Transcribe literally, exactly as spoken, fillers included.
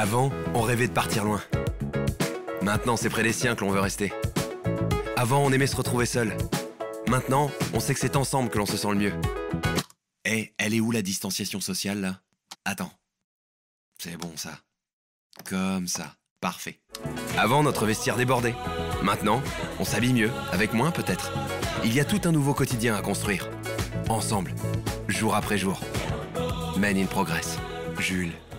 Avant, on rêvait de partir loin. Maintenant, c'est près des siens que l'on veut rester. Avant, on aimait se retrouver seul. Maintenant, on sait que c'est ensemble que l'on se sent le mieux. Eh, elle est où la distanciation sociale, là? Attends. C'est bon, ça. Comme ça. Parfait. Avant, notre vestiaire débordait. Maintenant, on s'habille mieux, avec moins peut-être. Il y a tout un nouveau quotidien à construire. Ensemble, jour après jour. Men in progress. Jules.